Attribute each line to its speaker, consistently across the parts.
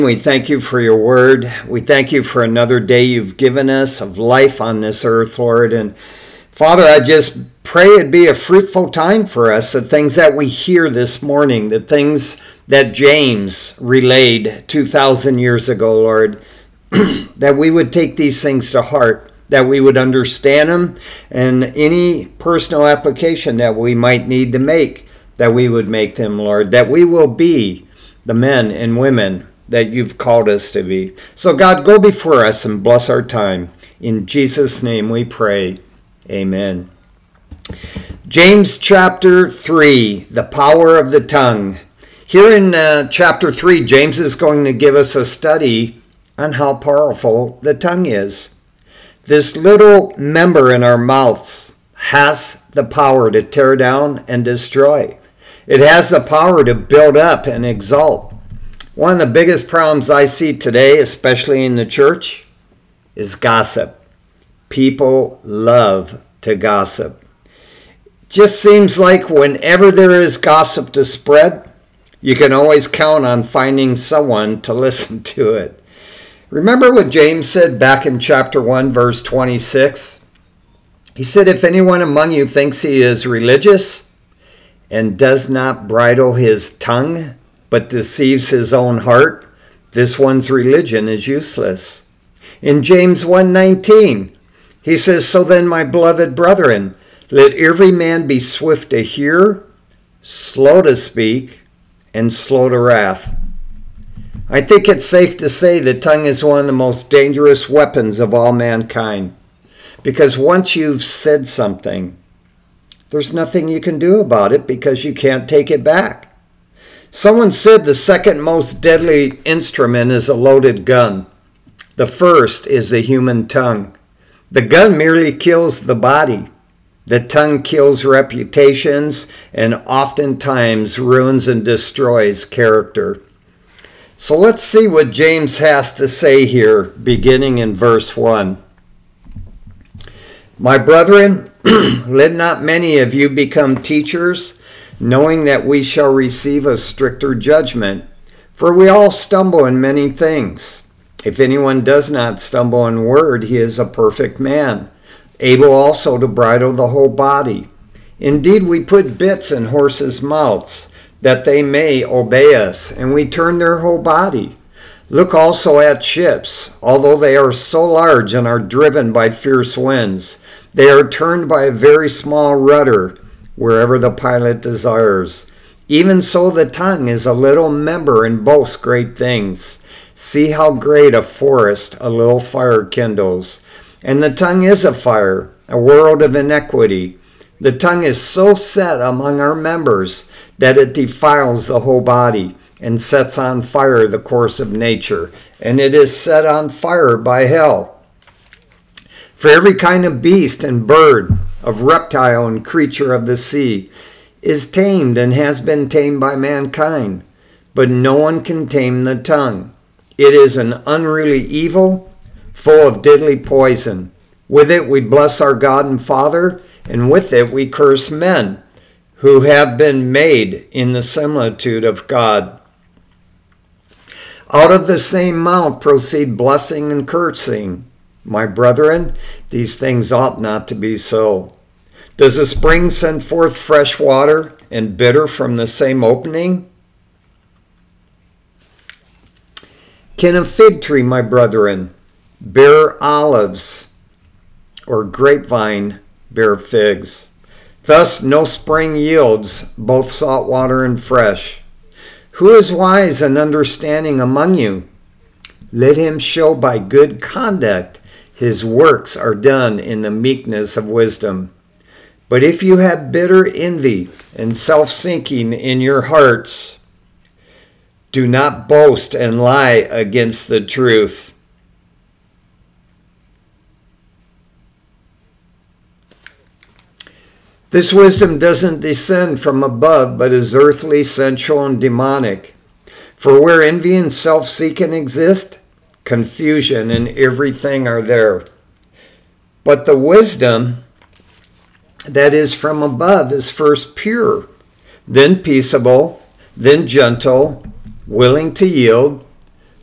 Speaker 1: We thank you for your word. We thank you for another day you've given us of life on this earth, Lord. And Father, I just pray it be a fruitful time for us, the things that we hear this morning, the things that James relayed 2,000 years ago, Lord, that we would take these things to heart, that we would understand them, and any personal application that we might need to make, that we would make them, Lord, that we will be the men and women that you've called us to be. So God, go before us and bless our time. In Jesus' name we pray. Amen. James chapter 3, the power of the tongue. Here in chapter 3, James is going to give us a study on how powerful the tongue is. This little member in our mouths has the power to tear down and destroy. It has the power to build up and exalt. One of the biggest problems I see today, especially in the church, is gossip. People love to gossip. Just seems like whenever there is gossip to spread, you can always count on finding someone to listen to it. Remember what James said back in chapter 1, verse 26? He said, if anyone among you thinks he is religious and does not bridle his tongue, but deceives his own heart, this one's religion is useless. In James 1:19, he says, so then, my beloved brethren, let every man be swift to hear, slow to speak, and slow to wrath. I think it's safe to say the tongue is one of the most dangerous weapons of all mankind. Because once you've said something, there's nothing you can do about it because you can't take it back. Someone said the second most deadly instrument is a loaded gun. The first is the human tongue. The gun merely kills the body. The tongue kills reputations and oftentimes ruins and destroys character. So let's see what James has to say here, beginning in verse 1. My brethren, let not many of you become teachers, knowing that we shall receive a stricter judgment. For we all stumble in many things. If anyone does not stumble in word, he is a perfect man, able also to bridle the whole body. Indeed, we put bits in horses' mouths, that they may obey us, and we turn their whole body. Look also at ships, although they are so large and are driven by fierce winds. They are turned by a very small rudder, wherever the pilot desires. Even so the tongue is a little member and boasts great things. See how great a forest a little fire kindles. And the tongue is a fire, a world of iniquity. The tongue is so set among our members that it defiles the whole body and sets on fire the course of nature, and it is set on fire by hell. For every kind of beast and bird, of reptile and creature of the sea, is tamed and has been tamed by mankind, but no one can tame the tongue. It is an unruly evil, full of deadly poison. With it we bless our God and Father, and with it we curse men, who have been made in the similitude of God. Out of the same mouth proceed blessing and cursing. My brethren, these things ought not to be so. Does a spring send forth fresh water and bitter from the same opening? Can a fig tree, my brethren, bear olives, or grapevine bear figs? Thus no spring yields both salt water and fresh. Who is wise and understanding among you? Let him show by good conduct his works are done in the meekness of wisdom. But if you have bitter envy and self-seeking in your hearts, do not boast and lie against the truth. This wisdom doesn't descend from above, but is earthly, sensual, and demonic. For where envy and self-seeking exist, confusion and everything are there. But the wisdom that is from above is first pure, then peaceable, then gentle, willing to yield,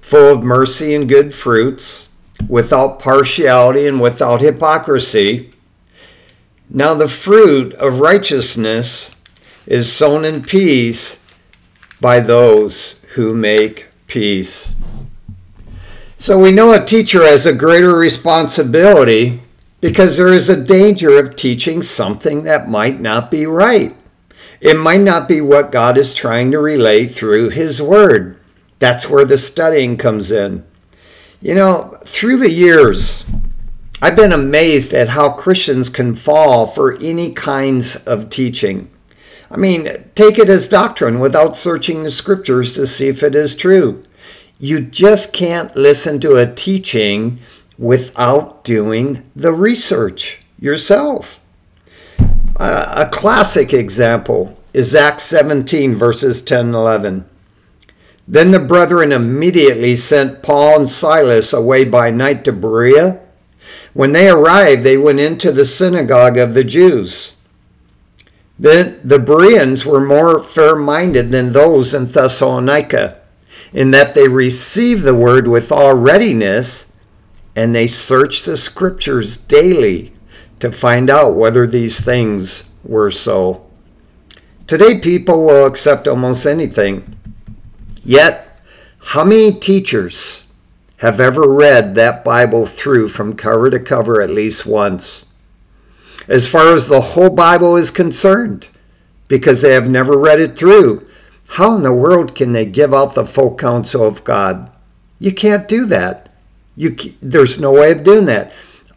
Speaker 1: full of mercy and good fruits, without partiality and without hypocrisy. Now the fruit of righteousness is sown in peace by those who make peace. So we know a teacher has a greater responsibility because there is a danger of teaching something that might not be right. It might not be what God is trying to relay through His Word. That's where the studying comes in. You know, through the years, I've been amazed at how Christians can fall for any kinds of teaching. I mean, take it as doctrine without searching the scriptures to see if it is true. You just can't listen to a teaching without doing the research yourself. A classic example is Acts 17, verses 10 and 11. Then the brethren immediately sent Paul and Silas away by night to Berea. When they arrived, they went into the synagogue of the Jews. Then the Bereans were more fair-minded than those in Thessalonica, in that they received the word with all readiness, and they searched the scriptures daily to find out whether these things were so. Today, people will accept almost anything. Yet, how many teachers have ever read that Bible through from cover to cover at least once? As far as the whole Bible is concerned, because they have never read it through, how in the world can they give out the full counsel of God? You can't do that. There's no way of doing that.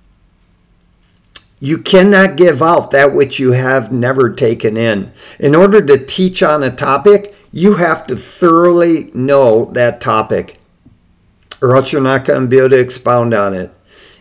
Speaker 1: You cannot give out that which you have never taken in. In order to teach on a topic, you have to thoroughly know that topic, or else you're not going to be able to expound on it.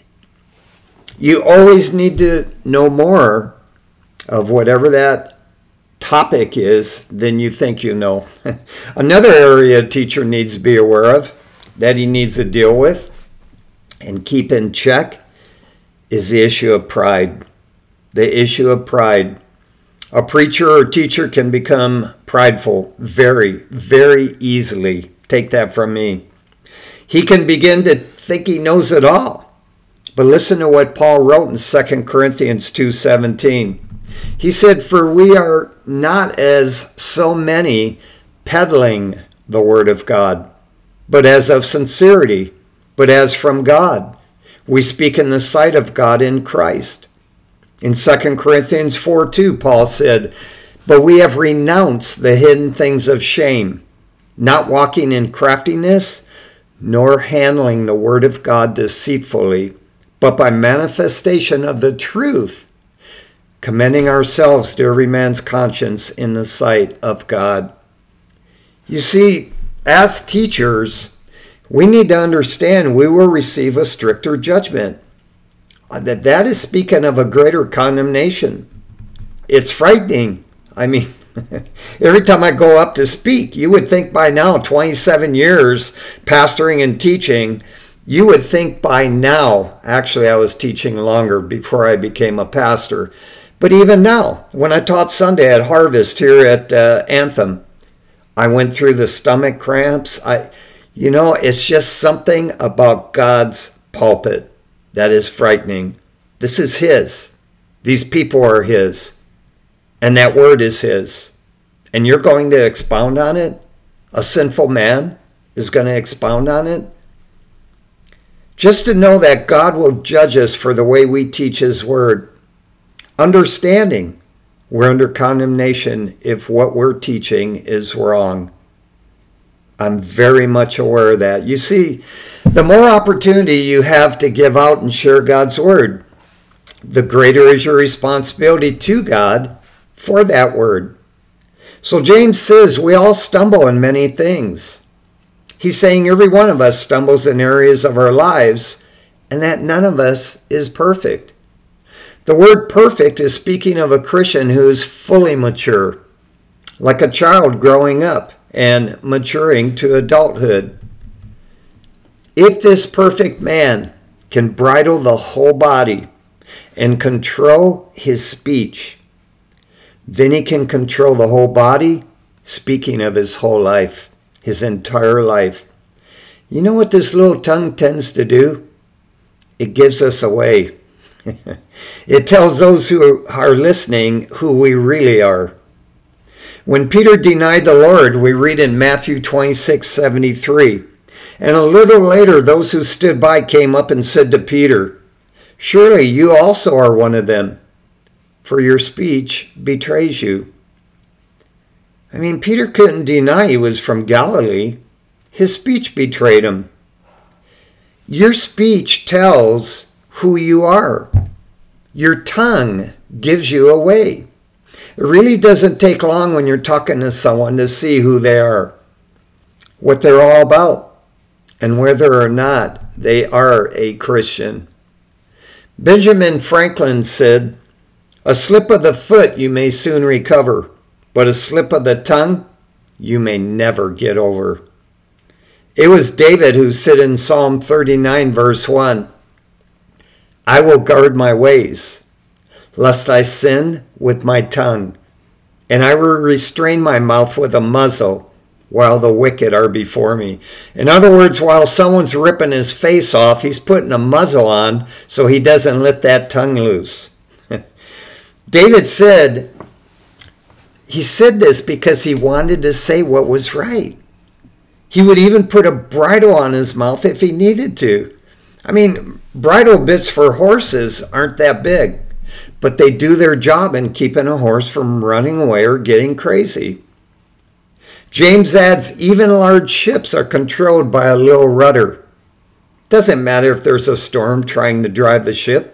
Speaker 1: You always need to know more of whatever that topic is than you think you know. Another area a teacher needs to be aware of, that he needs to deal with and keep in check, is the issue of pride. The issue of pride. A preacher or teacher can become prideful very, very easily. Take that from me. He can begin to think he knows it all. But listen to what Paul wrote in 2 Corinthians 2:17. He said, "For we are not as so many peddling the word of God, but as of sincerity, but as from God. We speak in the sight of God in Christ." In 2 Corinthians 4:2, Paul said, "But we have renounced the hidden things of shame, not walking in craftiness, nor handling the word of God deceitfully, but by manifestation of the truth, commending ourselves to every man's conscience in the sight of God." You see, as teachers, we need to understand we will receive a stricter judgment. That is speaking of a greater condemnation. It's frightening. I mean, every time I go up to speak, you would think by now, 27 years pastoring and teaching, you would think by now, actually I was teaching longer before I became a pastor, but even now, when I taught Sunday at Harvest here at Anthem, I went through the stomach cramps. It's just something about God's pulpit that is frightening. This is His. These people are His. And that word is His. And you're going to expound on it? A sinful man is going to expound on it? Just to know that God will judge us for the way we teach His word. Understanding we're under condemnation if what we're teaching is wrong. I'm very much aware of that. You see, the more opportunity you have to give out and share God's word, the greater is your responsibility to God for that word. So James says we all stumble in many things. He's saying every one of us stumbles in areas of our lives, and that none of us is perfect. The word perfect is speaking of a Christian who is fully mature, like a child growing up and maturing to adulthood. If this perfect man can bridle the whole body and control his speech, then he can control the whole body, speaking of his whole life, his entire life. You know what this little tongue tends to do? It gives us away. It tells those who are listening who we really are. When Peter denied the Lord, we read in Matthew 26:73, and a little later those who stood by came up and said to Peter, "Surely you also are one of them, for your speech betrays you." I mean, Peter couldn't deny he was from Galilee. His speech betrayed him. Your speech tells who you are. Your tongue gives you away. It really doesn't take long when you're talking to someone to see who they are, what they're all about, and whether or not they are a Christian. Benjamin Franklin said, "A slip of the foot you may soon recover, but a slip of the tongue you may never get over." It was David who said in Psalm 39, verse 1, "I will guard my ways, lest I sin with my tongue, and I will restrain my mouth with a muzzle while the wicked are before me." In other words, while someone's ripping his face off, he's putting a muzzle on so he doesn't let that tongue loose. David said this because he wanted to say what was right. He would even put a bridle on his mouth if he needed to. I mean, bridle bits for horses aren't that big, but they do their job in keeping a horse from running away or getting crazy. James adds, even large ships are controlled by a little rudder. Doesn't matter if there's a storm trying to drive the ship.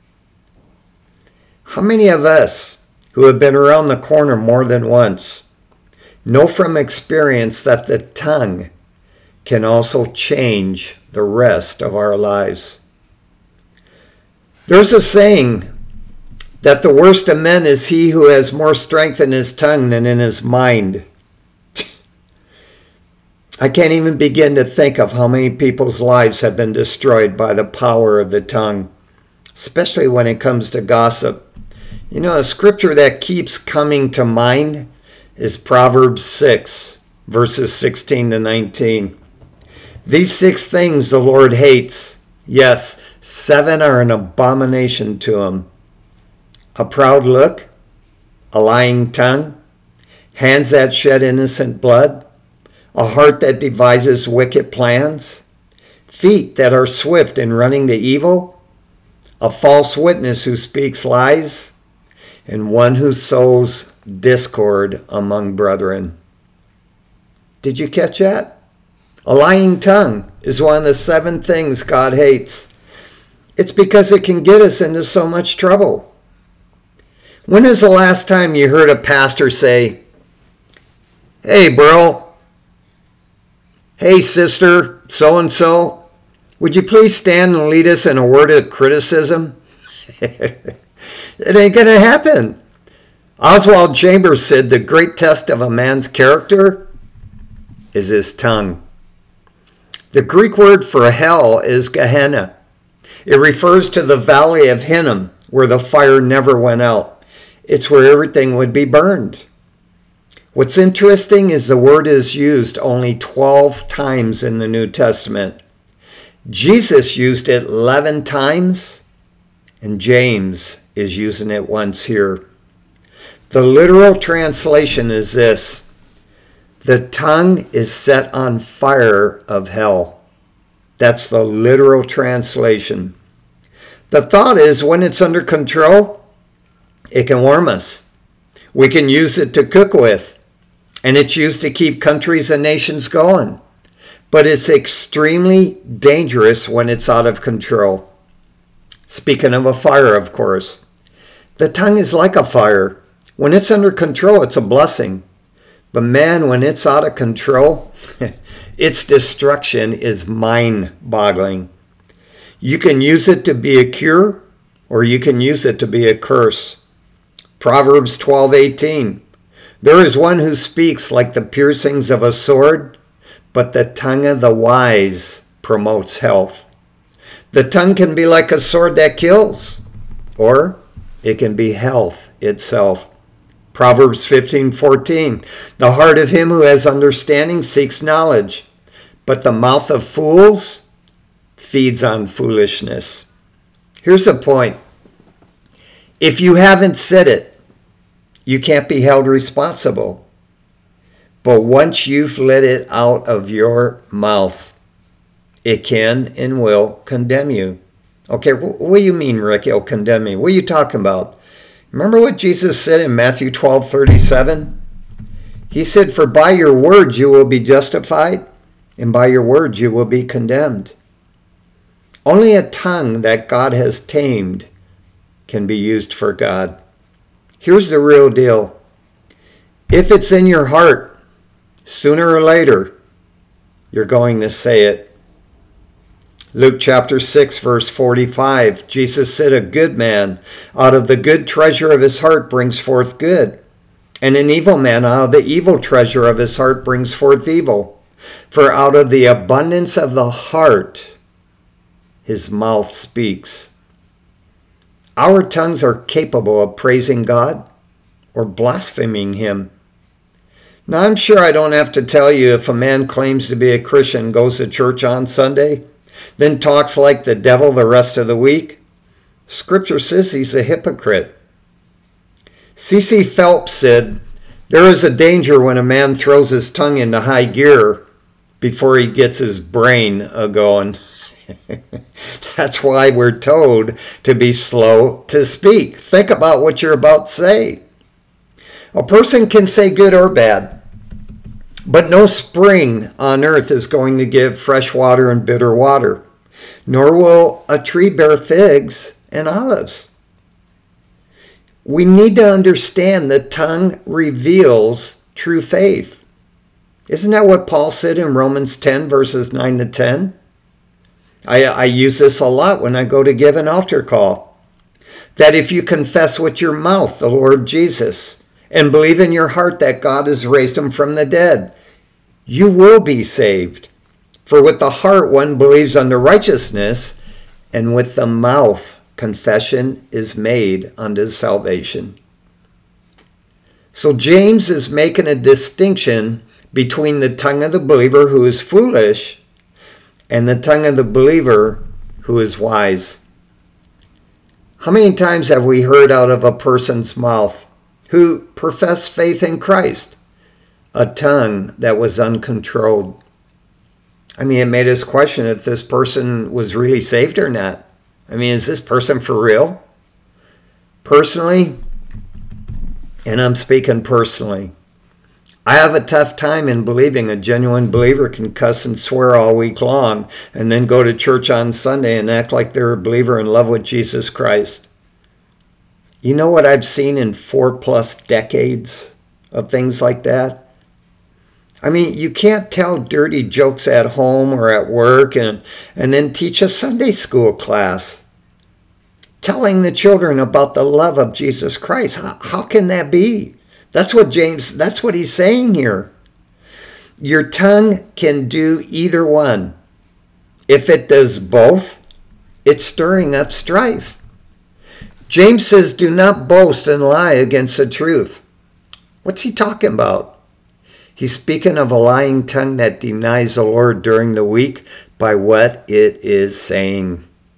Speaker 1: How many of us who have been around the corner more than once know from experience that the tongue can also change the rest of our lives? There's a saying that the worst of men is he who has more strength in his tongue than in his mind. I can't even begin to think of how many people's lives have been destroyed by the power of the tongue, especially when it comes to gossip. You know, a scripture that keeps coming to mind is Proverbs 6, verses 16 to 19. "These 6 things the Lord hates. Yes, 7 are an abomination to him: a proud look, a lying tongue, hands that shed innocent blood, a heart that devises wicked plans, feet that are swift in running to evil, a false witness who speaks lies, and one who sows discord among brethren." Did you catch that? A lying tongue is one of the 7 things God hates. It's because it can get us into so much trouble. When is the last time you heard a pastor say, "Hey, bro. Hey, sister, so-and-so, would you please stand and lead us in a word of criticism?" It ain't going to happen. Oswald Chambers said the great test of a man's character is his tongue. The Greek word for hell is Gehenna. It refers to the valley of Hinnom, where the fire never went out. It's where everything would be burned. What's interesting is the word is used only 12 times in the New Testament. Jesus used it 11 times, and James is using it once here. The literal translation is this: the tongue is set on fire of hell. That's the literal translation. The thought is, when it's under control, it can warm us. We can use it to cook with, and it's used to keep countries and nations going. But it's extremely dangerous when it's out of control. Speaking of a fire, of course. The tongue is like a fire. When it's under control, it's a blessing. But man, when it's out of control, its destruction is mind-boggling. You can use it to be a cure, or you can use it to be a curse. Proverbs 12:18. There is one who speaks like the piercings of a sword, but the tongue of the wise promotes health. The tongue can be like a sword that kills, or it can be health itself. Proverbs 15:14. The heart of him who has understanding seeks knowledge, but the mouth of fools feeds on foolishness. Here's the point. If you haven't said it, you can't be held responsible. But once you've let it out of your mouth, it can and will condemn you. Okay, what do you mean, Rick? It'll condemn me. What are you talking about? Remember what Jesus said in Matthew 12:37? He said, "For by your words you will be justified, and by your words you will be condemned." Only a tongue that God has tamed can be used for God. Here's the real deal. If it's in your heart, sooner or later, you're going to say it. Luke chapter 6, verse 45, Jesus said, "A good man out of the good treasure of his heart brings forth good, and an evil man out of the evil treasure of his heart brings forth evil. For out of the abundance of the heart, his mouth speaks." Our tongues are capable of praising God or blaspheming him. Now, I'm sure I don't have to tell you, if a man claims to be a Christian, goes to church on Sunday, then talks like the devil the rest of the week, Scripture says he's a hypocrite. C.C. Phelps said, "There is a danger when a man throws his tongue into high gear before he gets his brain a-going." That's why we're told to be slow to speak. Think about what you're about to say. A person can say good or bad, but no spring on earth is going to give fresh water and bitter water, nor will a tree bear figs and olives. We need to understand the tongue reveals true faith. Isn't that what Paul said in Romans 10, verses 9 to 10? I use this a lot when I go to give an altar call. That if you confess with your mouth the Lord Jesus and believe in your heart that God has raised him from the dead, you will be saved. For with the heart one believes unto righteousness, and with the mouth confession is made unto salvation. So James is making a distinction between the tongue of the believer who is foolish and the tongue of the believer who is wise. How many times have we heard out of a person's mouth who professed faith in Christ a tongue that was uncontrolled? I mean, it made us question if this person was really saved or not. I mean, is this person for real? Personally, and I'm speaking personally, I have a tough time in believing a genuine believer can cuss and swear all week long and then go to church on Sunday and act like they're a believer in love with Jesus Christ. You know what I've seen in 4+ decades of things like that? I mean, you can't tell dirty jokes at home or at work and then teach a Sunday school class telling the children about the love of Jesus Christ. How can that be? That's what he's saying here. Your tongue can do either one. If it does both, it's stirring up strife. James says, do not boast and lie against the truth. What's he talking about? He's speaking of a lying tongue that denies the Lord during the week by what it is saying.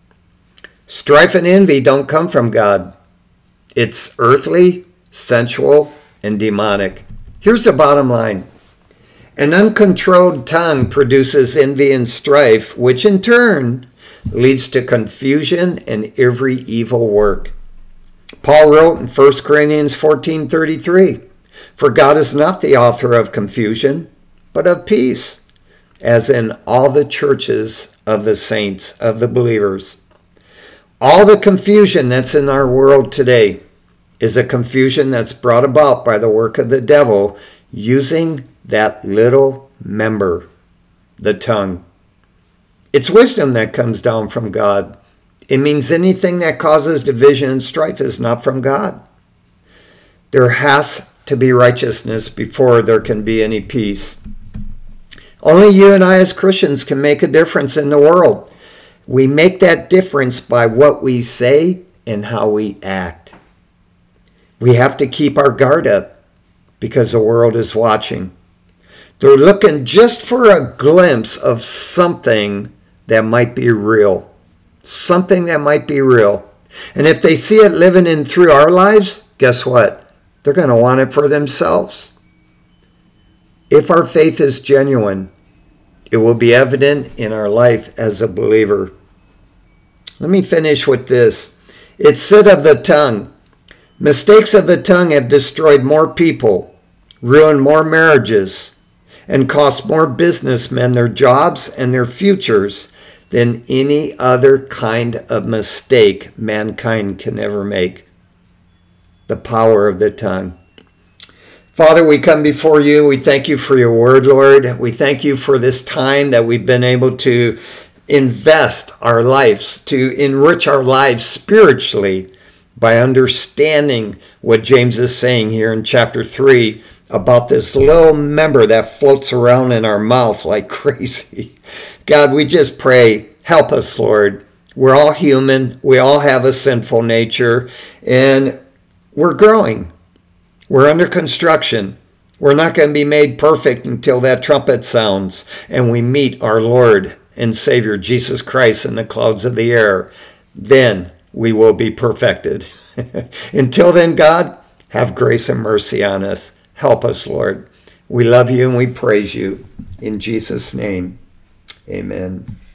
Speaker 1: Strife and envy don't come from God. It's earthly, sensual, and demonic. Here's the bottom line. An uncontrolled tongue produces envy and strife, which in turn leads to confusion and every evil work. Paul wrote in 1 Corinthians 14:33, "For God is not the author of confusion, but of peace, as in all the churches of the saints, of the believers." All the confusion that's in our world today is a confusion that's brought about by the work of the devil using that little member, the tongue. It's wisdom that comes down from God. It means anything that causes division and strife is not from God. There has to be righteousness before there can be any peace. Only you and I as Christians can make a difference in the world. We make that difference by what we say and how we act. We have to keep our guard up because the world is watching. They're looking just for a glimpse of something that might be real. Something that might be real. And if they see it living in through our lives, guess what? They're going to want it for themselves. If our faith is genuine, it will be evident in our life as a believer. Let me finish with this. It's said of the tongue, mistakes of the tongue have destroyed more people, ruined more marriages, and cost more businessmen their jobs and their futures than any other kind of mistake mankind can ever make. The power of the tongue. Father, we come before you. We thank you for your word, Lord. We thank you for this time that we've been able to invest our lives, to enrich our lives spiritually by understanding what James is saying here in chapter 3 about this little member that floats around in our mouth like crazy. God, we just pray, help us, Lord. We're all human. We all have a sinful nature, and we're growing. We're under construction. We're not going to be made perfect until that trumpet sounds and we meet our Lord and Savior, Jesus Christ, in the clouds of the air. Then we will be perfected. Until then, God, have grace and mercy on us. Help us, Lord. We love you and we praise you. In Jesus' name, amen.